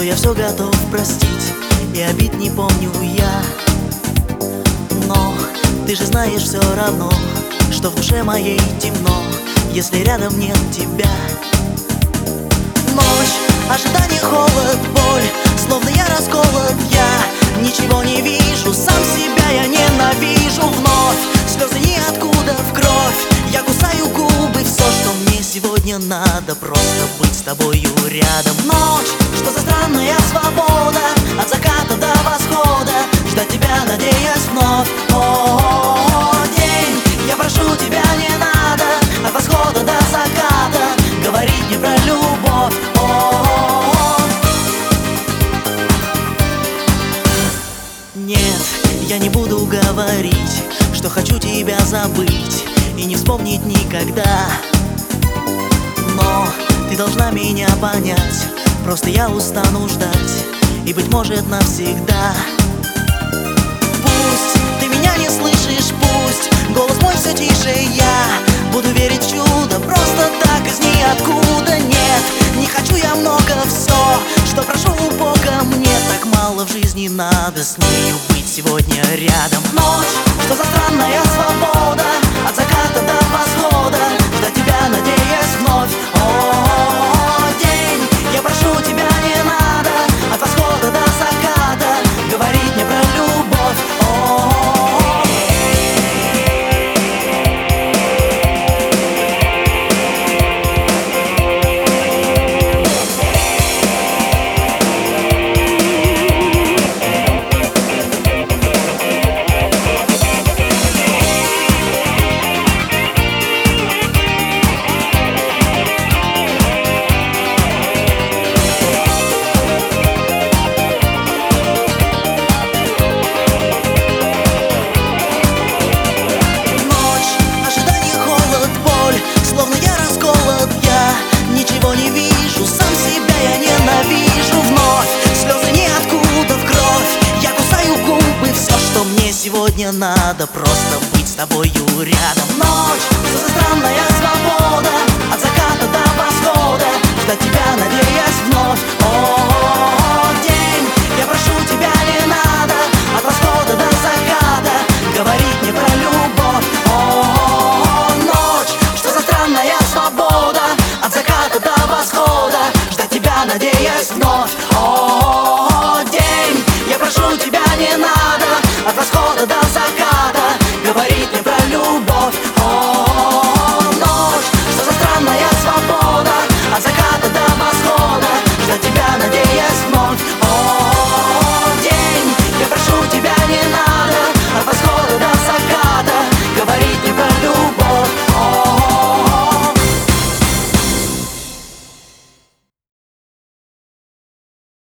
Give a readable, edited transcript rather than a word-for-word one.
что я все готов простить, и обид не помню я. Но ты же знаешь все равно, что в душе моей темно, если рядом нет тебя. Ночь, ожидание, холод, боль, словно я расколот, я ничего не вижу, сам себя я ненавижу. Вновь слезы ниоткуда в кровь, я кусаю губы. Все, что мне сегодня надо, просто быть с тобою рядом. Ночь, что за странная свобода, от заката до восхода, ждать тебя, надеясь вновь. О, день, я прошу тебя, не надо от восхода до заката говорить мне про любовь. Нет, я не буду говорить, что хочу тебя забыть и не вспомнить никогда. Но ты должна меня понять, просто я устану ждать, и, быть может, навсегда. Пусть ты меня не слышишь, пусть голос мой все тише, я буду верить в чудо, просто так из ниоткуда. Нет, не хочу я много, все, что прошу у Бога, мне так мало в жизни надо с нею быть сегодня рядом. Ночь, что за странная свобода, от заката до восхода, ждать тебя, надеясь вновь. О, день, я прошу тебя, не надо от восхода до заката говорить мне про любовь. Ничего не вижу, сам себя я ненавижу. Вновь слезы ниоткуда в кровь, я кусаю губы. Все, что мне сегодня надо, просто быть с тобою рядом. Ночь, что за странная